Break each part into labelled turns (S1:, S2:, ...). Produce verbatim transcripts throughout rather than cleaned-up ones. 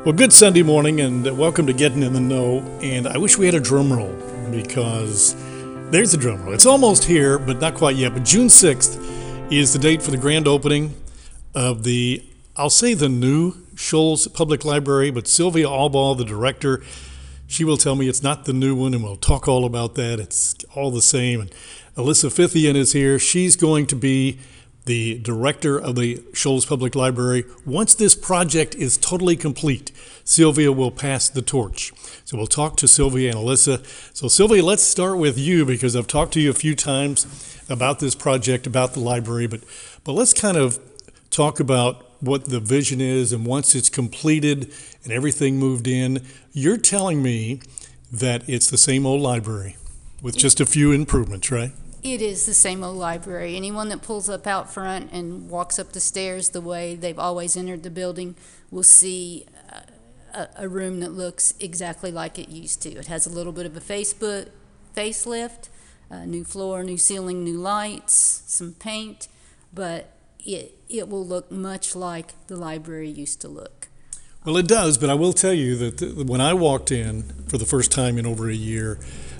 S1: Well, good Sunday morning, and welcome to Getting in the Know. And I wish we had a drum roll because there's a drum roll. It's almost here, but not quite yet. But June sixth is the date for the grand opening of the, I'll say the new Shoals Public Library, but Sylvia Allball, the director, she will tell me it's not the new one, and we'll talk all about that. It's all the same. And Alyssa Fithian is here. She's going to be the director of the Shoals Public Library. Once this project is totally complete, Sylvia will pass the torch. So we'll talk to Sylvia and Alyssa. So Sylvia, let's start with you because I've talked to you a few times about this project, about the library, but, but let's kind of talk about what the vision is, and once it's completed and everything moved in, you're telling me that it's the same old library with just a few improvements, right?
S2: It is the same old library. Anyone that pulls up out front and walks up the stairs the way they've always entered the building will see a, a room that looks exactly like it used to. It has a little bit of a Facebook, facelift, a new floor, new ceiling, new lights, some paint, but it, it will look much like the library used to look.
S1: Well, it does, but I will tell you that the, when I walked in for the first time in over a year,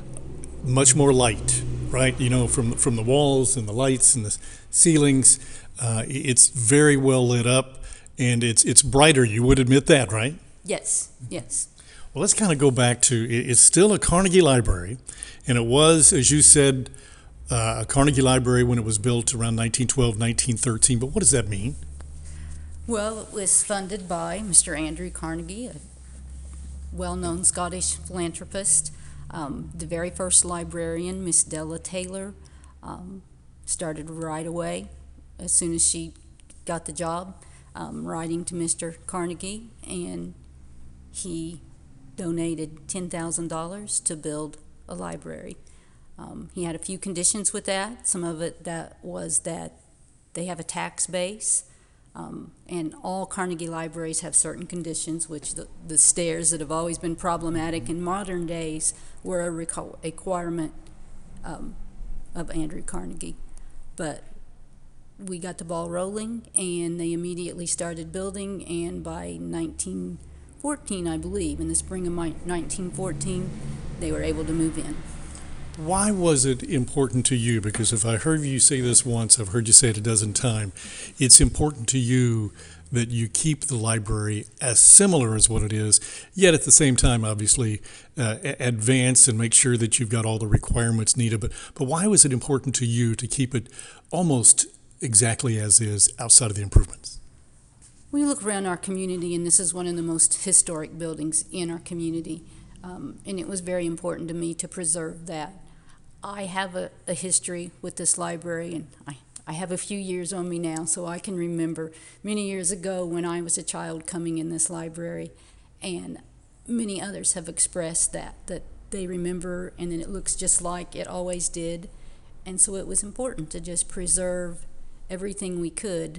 S1: much more light, right? You know, from from the walls and the lights and the ceilings, uh, it's very well lit up, and it's it's brighter. You would admit that, right?
S2: Yes, yes.
S1: Well, let's kind of go back to, it's still a Carnegie Library, and it was, as you said, uh, a Carnegie Library when it was built around nineteen twelve, nineteen thirteen, but what does that mean?
S2: Well, it was funded by Mister Andrew Carnegie, a well-known Scottish philanthropist. Um, the very first librarian, Miss Della Taylor, um, started right away as soon as she got the job, um, writing to Mister Carnegie, and he donated ten thousand dollars to build a library. Um, he had a few conditions with that. Some of it that was that they have a tax base, um, and all Carnegie libraries have certain conditions, which the, the stairs that have always been problematic in modern days were a requirement um, of Andrew Carnegie. But we got the ball rolling, and they immediately started building, and by nineteen fourteen, I believe, in the spring of nineteen fourteen, they were able to move in.
S1: Why was it important to you? Because if I heard you say this once, I've heard you say it a dozen times. It's important to you that you keep the library as similar as what it is, yet at the same time, obviously, uh, advance and make sure that you've got all the requirements needed. But, but why was it important to you to keep it almost exactly as is outside of the improvements?
S2: We look around our community, and this is one of the most historic buildings in our community, um, and it was very important to me to preserve that. I have a, a history with this library, and I, I have a few years on me now, so I can remember many years ago when I was a child coming in this library, and many others have expressed that, that they remember, and then it looks just like it always did, and so it was important to just preserve everything we could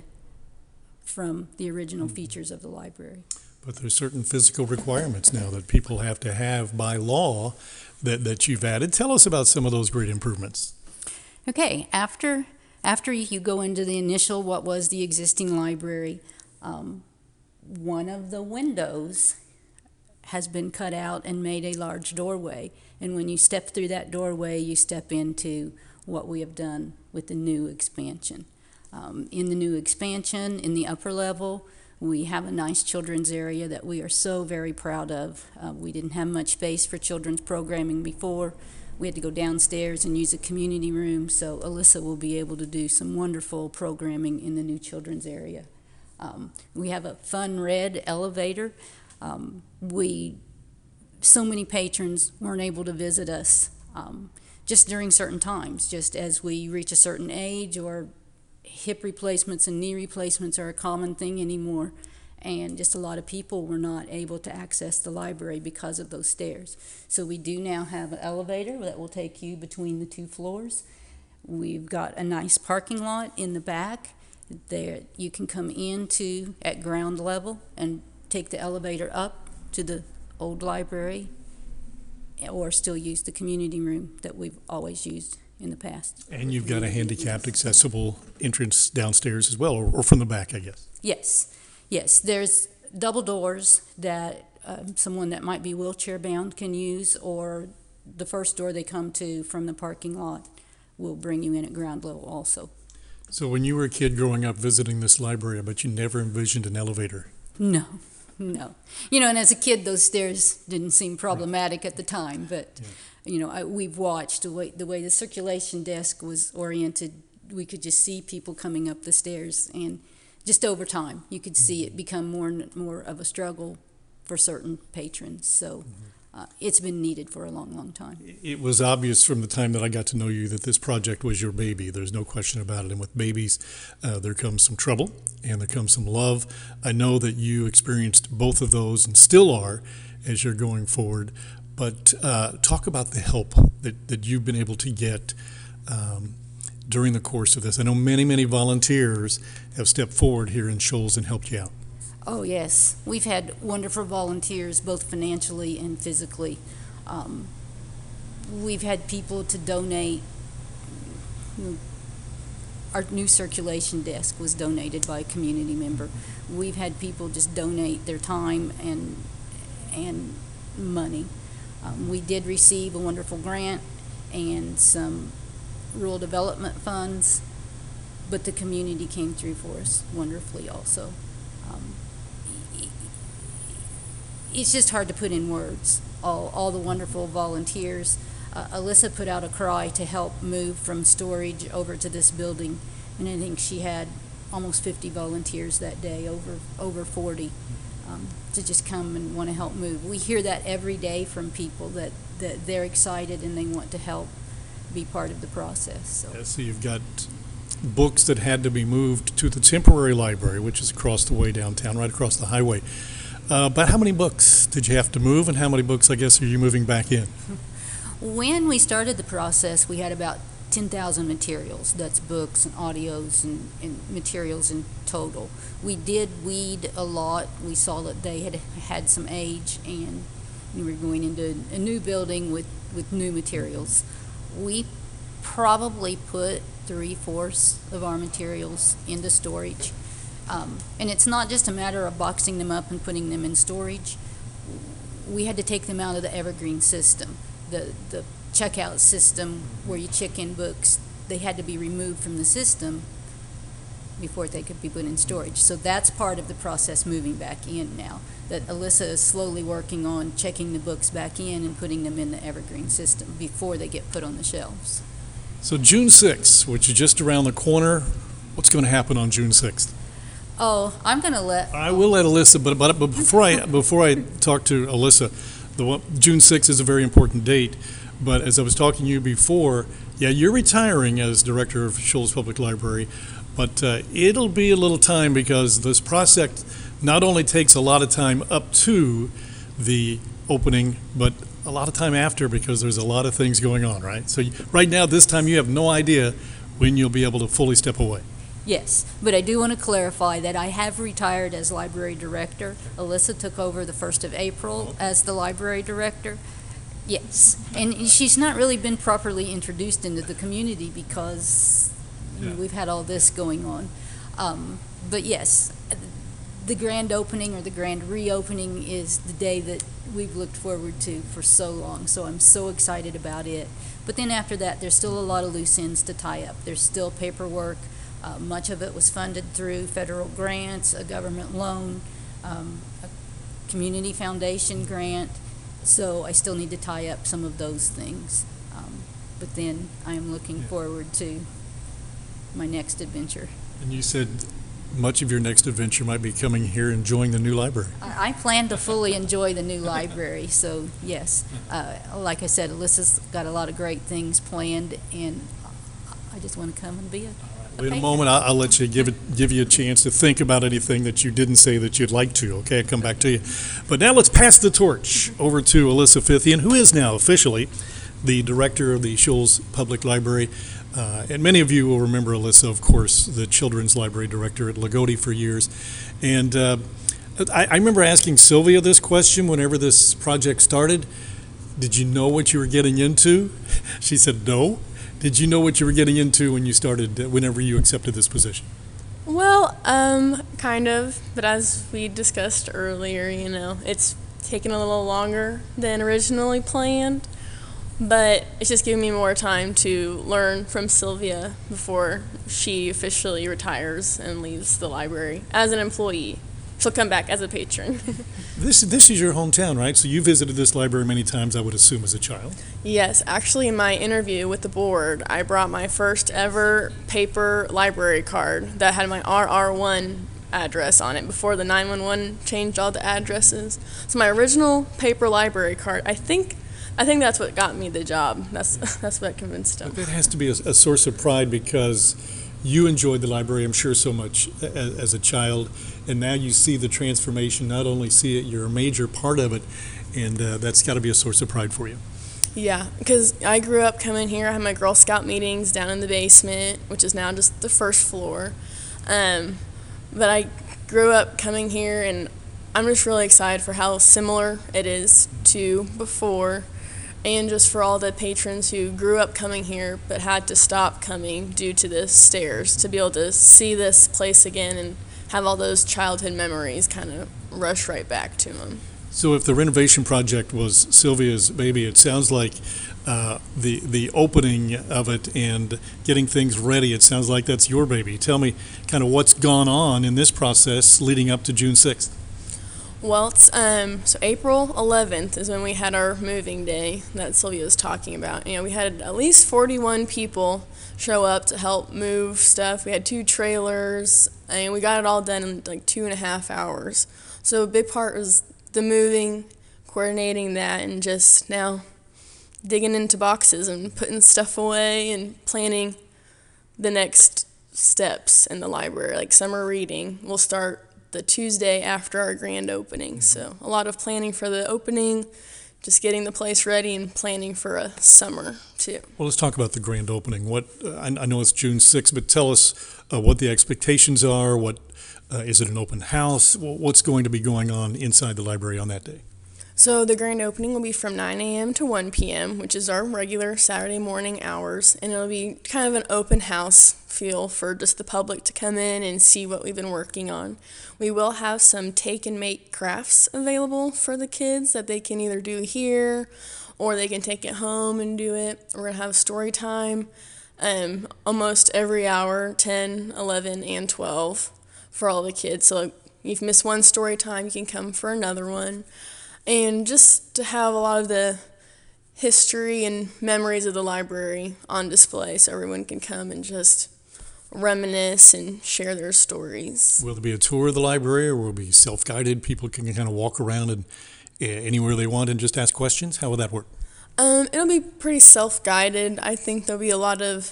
S2: from the original features of the library.
S1: But there's certain physical requirements now that people have to have by law that, that you've added. Tell us about some of those great improvements.
S2: Okay, after after you go into the initial, what was the existing library, um, one of the windows has been cut out and made a large doorway. And when you step through that doorway, you step into what we have done with the new expansion. Um, in the new expansion, in the upper level, we have a nice children's area that we are so very proud of. Uh, we didn't have much space for children's programming before. We had to go downstairs and use a community room, so Alyssa will be able to do some wonderful programming in the new children's area. Um, we have a fun red elevator. Um, we, so many patrons weren't able to visit us um, just during certain times, just as we reach a certain age, or hip replacements and knee replacements are a common thing anymore, and just a lot of people were not able to access the library because of those stairs. So we do now have an elevator that will take you between the two floors. We've got a nice parking lot in the back there. You can come into at ground level and take the elevator up to the old library, or still use the community room that we've always used in the past.
S1: And you've got a handicapped accessible entrance downstairs as well, or, or from the back, I guess.
S2: Yes, yes. There's double doors that um, someone that might be wheelchair bound can use, or the first door they come to from the parking lot will bring you in at ground level also.
S1: So when you were a kid growing up visiting this library, I bet you never envisioned an elevator.
S2: No, no. You know, and as a kid, those stairs didn't seem problematic at the time, but, yeah. you know, I, we've watched the way, the way the circulation desk was oriented. We could just see people coming up the stairs, and just over time, you could see it become more and more of a struggle for certain patrons. So uh, it's been needed for a long, long time.
S1: It was obvious from the time that I got to know you that this project was your baby. There's no question about it. And with babies, uh, there comes some trouble and there comes some love. I know that you experienced both of those and still are as you're going forward. But uh, talk about the help that, that you've been able to get um, during the course of this. I know many, many volunteers have stepped forward here in Shoals and helped you out.
S2: Oh, yes. We've had wonderful volunteers, both financially and physically. Um, we've had people to donate. Our new circulation desk was donated by a community member. We've had people just donate their time and, and money. Um, we did receive a wonderful grant and some rural development funds, but the community came through for us wonderfully also. Um, it's just hard to put in words all, all the wonderful volunteers. Uh, Alyssa put out a cry to help move from storage over to this building, and I think she had almost fifty volunteers that day, over over forty, um, to just come and want to help move. We hear that every day from people that, that they're excited and they want to help be part of the process. So,
S1: yeah, so you've got books that had to be moved to the temporary library, which is across the way downtown, right across the highway. Uh, but how many books did you have to move, and how many books, I guess, are you moving back in?
S2: When we started the process, we had about ten thousand materials. That's books and audios and, and materials in total. We did weed a lot. We saw that they had had some age, and we were going into a new building with, with new materials. We probably put three-fourths of our materials into storage. Um, and it's not just a matter of boxing them up and putting them in storage. We had to take them out of the Evergreen system. The, the checkout system where you check in books, they had to be removed from the system before they could be put in storage. So that's part of the process moving back in now, that Alyssa is slowly working on checking the books back in and putting them in the Evergreen system before they get put on the shelves.
S1: So June sixth, which is just around the corner, what's going to happen on June sixth?
S2: Oh, I'm going to let...
S1: I will let Alyssa, but, but, but before I before I talk to Alyssa, the one, June sixth is a very important date. But as I was talking to you before, yeah, you're retiring as director of Shoals Public Library, but uh, it'll be a little time because this project not only takes a lot of time up to the opening, but a lot of time after, because there's a lot of things going on, right? So right now, this time, you have no idea when you'll be able to fully step away.
S2: Yes, but I do want to clarify that I have retired as library director. Alyssa took over the first of April as the library director. Yes, and she's not really been properly introduced into the community because you know, we've had all this going on. Um, but yes, the grand opening or the grand reopening is the day that we've looked forward to for so long, so I'm so excited about it. But then after that, there's still a lot of loose ends to tie up. There's still paperwork. Uh, much of it was funded through federal grants, a government loan, um, a community foundation grant. So I still need to tie up some of those things. Um, but then I am looking
S1: yeah.
S2: forward to my next adventure.
S1: And you said much of your next adventure might be coming here and enjoying the new library.
S2: I, I plan to fully enjoy the new library. So yes, uh, like I said, Alyssa's got a lot of great things planned, and I just want to come and be a
S1: In a moment, I'll, I'll let you give it, give you a chance to think about anything that you didn't say that you'd like to. Okay, I'll come back to you. But now let's pass the torch over to Alyssa Fithian, who is now officially the director of the Shoals Public Library. Uh, and many of you will remember Alyssa, of course, the children's library director at Lagodi for years. And uh, I, I remember asking Sylvia this question whenever this project started. Did you know what you were getting into? She said no. Did you know what you were getting into when you started, whenever you accepted this position?
S3: Well, um, kind of, but as we discussed earlier, you know, it's taken a little longer than originally planned, but it's just giving me more time to learn from Sylvia before she officially retires and leaves the library as an employee. She'll come back as a patron.
S1: This this is your hometown, right? So you visited this library many times, I would assume, as a child.
S3: Yes, actually, in my interview with the board, I brought my first ever paper library card that had my R R one address on it before the nine one one changed all the addresses. So my original paper library card, I think, I think that's what got me the job. That's that's what convinced them.
S1: That has to be a, a source of pride because you enjoyed the library, I'm sure, so much as, as a child, and now you see the transformation. Not only see it, you're a major part of it, and uh, that's got to be a source of pride for you.
S3: Yeah, because I grew up coming here. I had my Girl Scout meetings down in the basement, which is now just the first floor. Um, but I grew up coming here, and I'm just really excited for how similar it is to before, and just for all the patrons who grew up coming here but had to stop coming due to the stairs, to be able to see this place again and have all those childhood memories kind of rush right back to them.
S1: So if the renovation project was Sylvia's baby, it sounds like uh, the the opening of it and getting things ready, it sounds like that's your baby. Tell me kind of what's gone on in this process leading up to June sixth.
S3: Well, it's, um, so April eleventh is when we had our moving day that Sylvia was talking about. You know, we had at least forty-one people show up to help move stuff. We had two trailers, and we got it all done in like two and a half hours. So a big part was the moving, coordinating that, and just now digging into boxes and putting stuff away and planning the next steps in the library. Like summer reading will start the Tuesday after our grand opening. So a lot of planning for the opening, just getting the place ready and planning for a summer too.
S1: Well, let's talk about the grand opening. What uh, I, I know it's June sixth, but tell us uh, what the expectations are. What uh, is it an open house? What's going to be going on inside the library on that day?
S3: So the grand opening will be from nine a.m. to one p.m., which is our regular Saturday morning hours, and it'll be kind of an open house feel for just the public to come in and see what we've been working on. We will have some take and make crafts available for the kids that they can either do here or they can take it home and do it. We're going to have story time um, almost every hour, ten, eleven, and twelve for all the kids. So if you've missed one story time, you can come for another one. And just to have a lot of the history and memories of the library on display so everyone can come and just reminisce and share their stories.
S1: Will there be a tour of the library, or will it be self-guided? People can kind of walk around and uh, anywhere they want and just ask questions? How will that work?
S3: Um, it'll be pretty self-guided. I think there'll be a lot of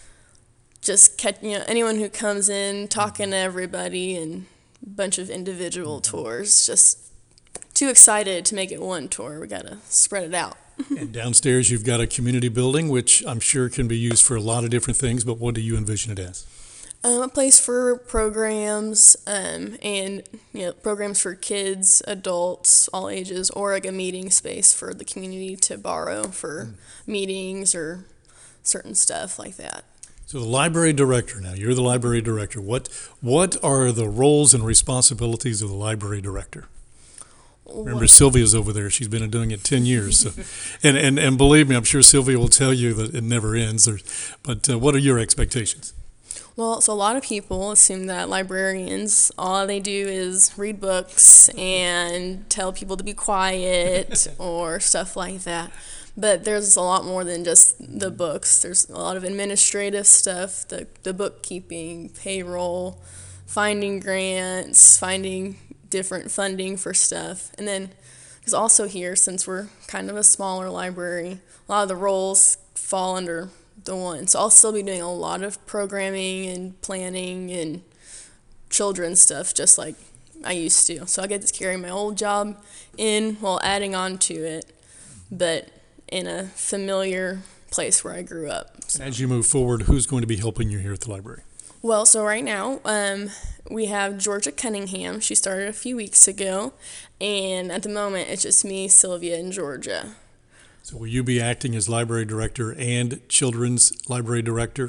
S3: just catch, you know, anyone who comes in talking to everybody, and a bunch of individual tours. Just too excited to make it one tour. We gotta spread it out.
S1: And downstairs you've got a community building, which I'm sure can be used for a lot of different things, but what do you envision it as?
S3: Um, a place for programs um, and you know programs for kids, adults, all ages, or like a meeting space for the community to borrow for mm. meetings or certain stuff like that.
S1: So the library director now, you're the library director. What what are the roles and responsibilities of the library director? Remember, Sylvia's over there. She's been doing it ten years. So, and, and, and believe me, I'm sure Sylvia will tell you that it never ends. Or, but uh, what are your expectations?
S3: Well, so a lot of people assume that librarians, all they do is read books and tell people to be quiet or stuff like that. But there's a lot more than just the books. There's a lot of administrative stuff, the, the bookkeeping, payroll, finding grants, finding different funding for stuff. And then because also here, since we're kind of a smaller library, a lot of the roles fall under the one. So I'll still be doing a lot of programming and planning and children's stuff just like I used to. So I get to carry my old job in while adding on to it, but in a familiar place where I grew up. So.
S1: As you move forward, who's going to be helping you here at the library?
S3: Well, so right now, um, we have Georgia Cunningham. She started a few weeks ago, and at the moment, it's just me, Sylvia, and Georgia.
S1: So will you be acting as library director and children's library director?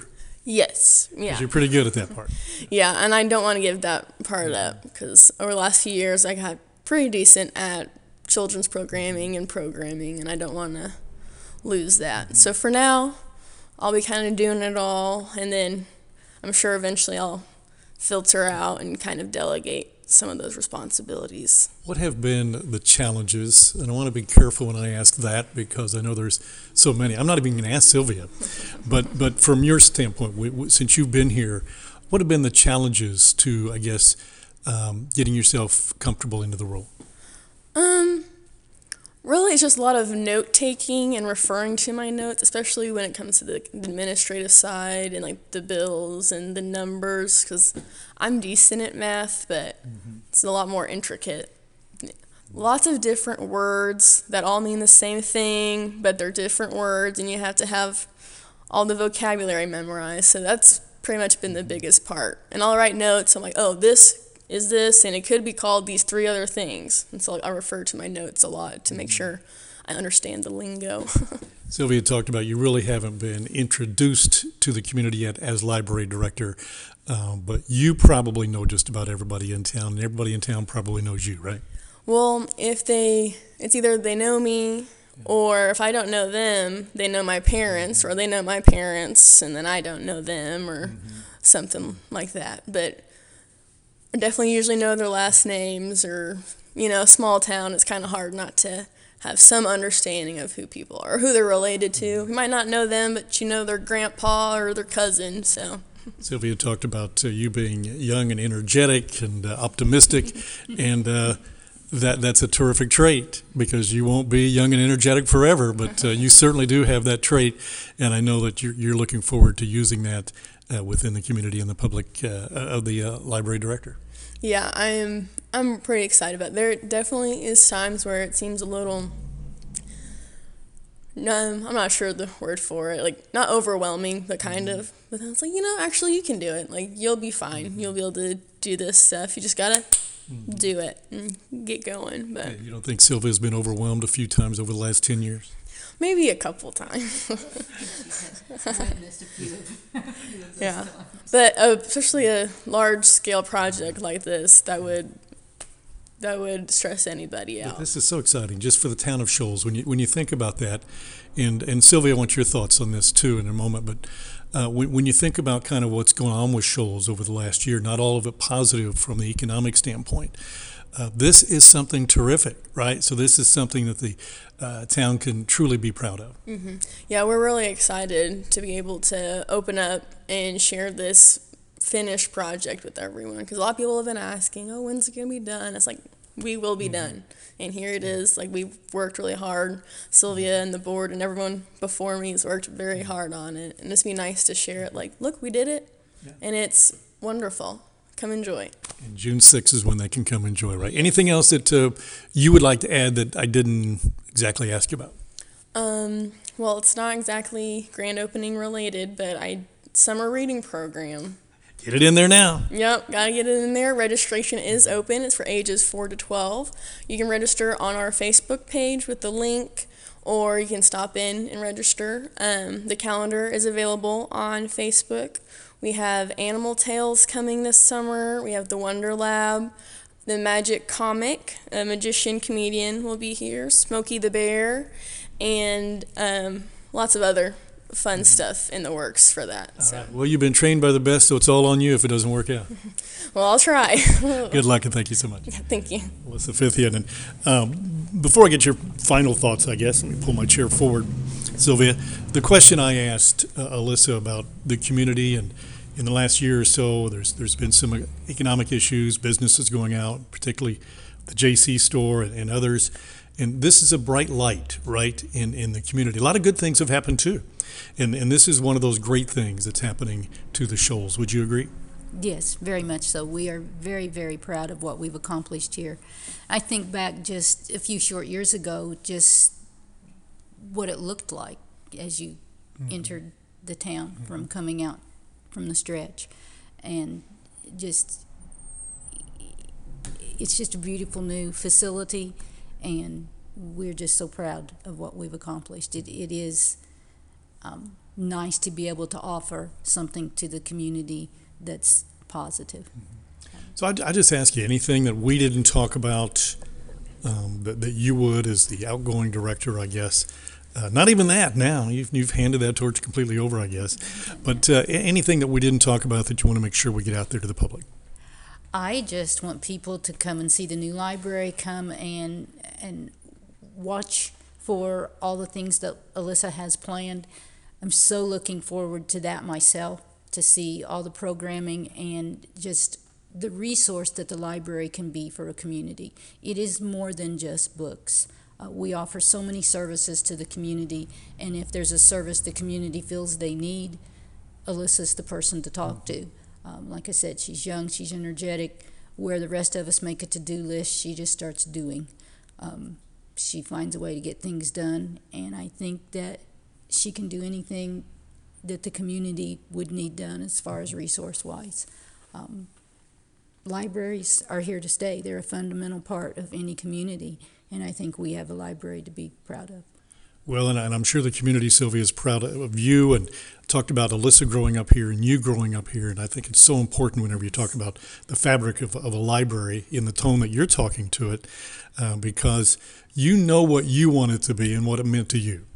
S3: Yes, yeah.
S1: 'Cause you're pretty good at that part.
S3: Yeah, and I don't want to give that part up because over the last few years I got pretty decent at children's programming and programming, and I don't want to lose that. So for now, I'll be kind of doing it all, and then I'm sure eventually I'll filter out and kind of delegate some of those responsibilities.
S1: What have been the challenges? And I want to be careful when I ask that because I know there's so many. I'm not even going to ask Sylvia, but but from your standpoint, w- w- since you've been here, what have been the challenges to, I guess, um, getting yourself comfortable into the role?
S3: Um, really, it's just a lot of note taking and referring to my notes, especially when it comes to the administrative side and like the bills and the numbers, because I'm decent at math, but mm-hmm. it's a lot more intricate. Lots of different words that all mean the same thing, but they're different words, and you have to have all the vocabulary memorized. So that's pretty much been the biggest part. And I'll write notes. I'm like, oh, this is this, and it could be called these three other things. And so I refer to my notes a lot to make sure I understand the lingo.
S1: Sylvia talked about you really haven't been introduced to the community yet as library director, um, but you probably know just about everybody in town, and everybody in town probably knows you, right?
S3: Well, if they, it's either they know me, or if I don't know them, they know my parents, or they know my parents, and then I don't know them, or mm-hmm. something like that. But I definitely usually know their last names, or, you know, small town, it's kind of hard not to have some understanding of who people are, or who they're related to. You might not know them, but you know their grandpa or their cousin, so.
S1: Sylvia talked about uh, you being young and energetic and uh, optimistic, and uh, that that's a terrific trait because you won't be young and energetic forever, but uh, you certainly do have that trait, and I know that you're, you're looking forward to using that uh, within the community and the public uh, of the uh, library director.
S3: Yeah, I'm I'm pretty excited about it. There definitely is times where it seems a little, no, I'm not sure the word for it, like not overwhelming, but kind mm-hmm. of. But then it's like, you know, actually you can do it. Like you'll be fine. Mm-hmm. You'll be able to do this stuff. You just gotta mm-hmm. do it and get going. But
S1: yeah, you don't think Sylvia's been overwhelmed a few times over the last ten years?
S3: Maybe a couple times. Yeah, but uh, especially a large-scale project like this, that would that would stress anybody out.
S1: But this is so exciting, just for the town of Shoals. When you when you think about that, and and Sylvia, I want your thoughts on this too in a moment. But uh, when when you think about kind of what's going on with Shoals over the last year, not all of it positive from the economic standpoint. Uh, this is something terrific, right? So this is something that the uh, town can truly be proud of.
S3: Mm-hmm. Yeah, we're really excited to be able to open up and share this finished project with everyone, because a lot of people have been asking, oh, when's it going to be done? It's like, we will be mm-hmm. done. And here it is. Like, we've worked really hard. Sylvia and the board and everyone before me has worked very hard on it. And it's be nice to share it. Like, look, we did it. Yeah. And it's wonderful. Come enjoy.
S1: And June sixth is when they can come enjoy, right? Anything else that uh, you would like to add that I didn't exactly ask you about?
S3: Um, well, it's not exactly grand opening related, but I summer reading program.
S1: Get it in there now.
S3: Yep, gotta get it in there. Registration is open. It's for ages four to twelve. You can register on our Facebook page with the link, or you can stop in and register. Um, the calendar is available on Facebook. We have Animal Tales coming this summer. We have the Wonder Lab, the Magic Comic, a magician comedian will be here, Smokey the Bear, and um, lots of other fun stuff in the works for that. So.
S1: Right. Well, you've been trained by the best, so it's all on you if it doesn't work out.
S3: Well, I'll try.
S1: Good luck, and thank you so much.
S3: Yeah, thank you.
S1: Well, it's the fifth hit. And um, before I get your final thoughts, I guess, let me pull my chair forward. Sylvia, the question I asked uh, Alyssa about the community, and in the last year or so, there's there's been some economic issues, businesses going out, particularly the J C store and, and others. And this is a bright light, right, in, in the community. A lot of good things have happened, too. And and this is one of those great things that's happening to the Shoals. Would you agree?
S2: Yes, very much so. We are very, very proud of what we've accomplished here. I think back just a few short years ago, just what it looked like as you mm-hmm. entered the town mm-hmm. from coming out from the stretch. And just, it's just a beautiful new facility, and we're just so proud of what we've accomplished. It, it is um, nice to be able to offer something to the community that's positive.
S1: So I, I just ask you, anything that we didn't talk about um, that, that you would as the outgoing director, I guess. Uh, not even that now. You've, you've handed that torch completely over, I guess. But uh, anything that we didn't talk about that you want to make sure we get out there to the public?
S2: I just want people to come and see the new library, come and and watch for all the things that Alyssa has planned. I'm so looking forward to that myself, to see all the programming and just the resource that the library can be for a community. It is more than just books. Uh, we offer so many services to the community, and if there's a service the community feels they need, Alyssa's the person to talk to. Um, like I said, she's young, she's energetic. Where the rest of us make a to-do list, she just starts doing. Um, she finds a way to get things done, and I think that she can do anything that the community would need done as far as resource-wise. Um, libraries are here to stay. They're a fundamental part of any community, and I think we have a library to be proud of.
S1: Well, and, and I'm sure the community, Sylvia, is proud of you, and talked about Alyssa growing up here and you growing up here, and I think it's so important whenever you talk about the fabric of, of a library in the tone that you're talking to it, uh, because you know what you want it to be and what it meant to you,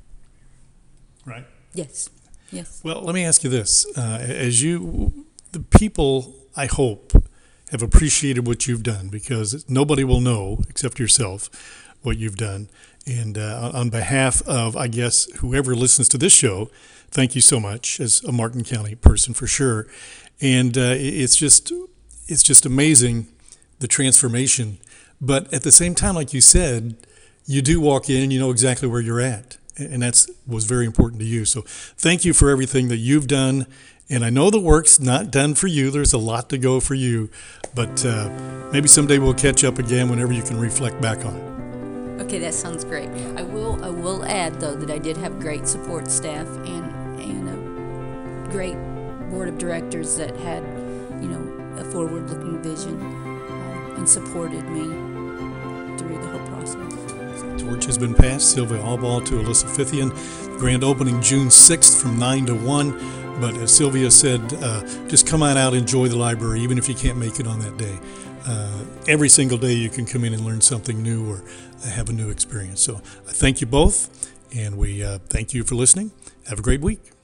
S1: right?
S2: Yes, yes.
S1: Well, let me ask you this. Uh, as you, the people, I hope, have appreciated what you've done, because nobody will know except yourself what you've done. And uh, on behalf of, I guess, whoever listens to this show, thank you so much as a Martin County person for sure. And uh, it's just it's just amazing, the transformation. But at the same time, like you said, you do walk in and you know exactly where you're at. And that's was very important to you. So thank you for everything that you've done. And I know the work's not done for you. There's a lot to go for you. But uh, maybe someday we'll catch up again whenever you can reflect back on it.
S2: Okay, that sounds great. I will I will add, though, that I did have great support staff and, and a great board of directors that had, you know, a forward-looking vision uh, and supported me through the whole process.
S1: Torch has been passed. Sylvia Allball to Alyssa Fithian. Grand opening June sixth from nine to one. But as Sylvia said, uh, just come on out, enjoy the library, even if you can't make it on that day. Uh, every single day you can come in and learn something new or have a new experience. So I thank you both, and we uh, thank you for listening. Have a great week.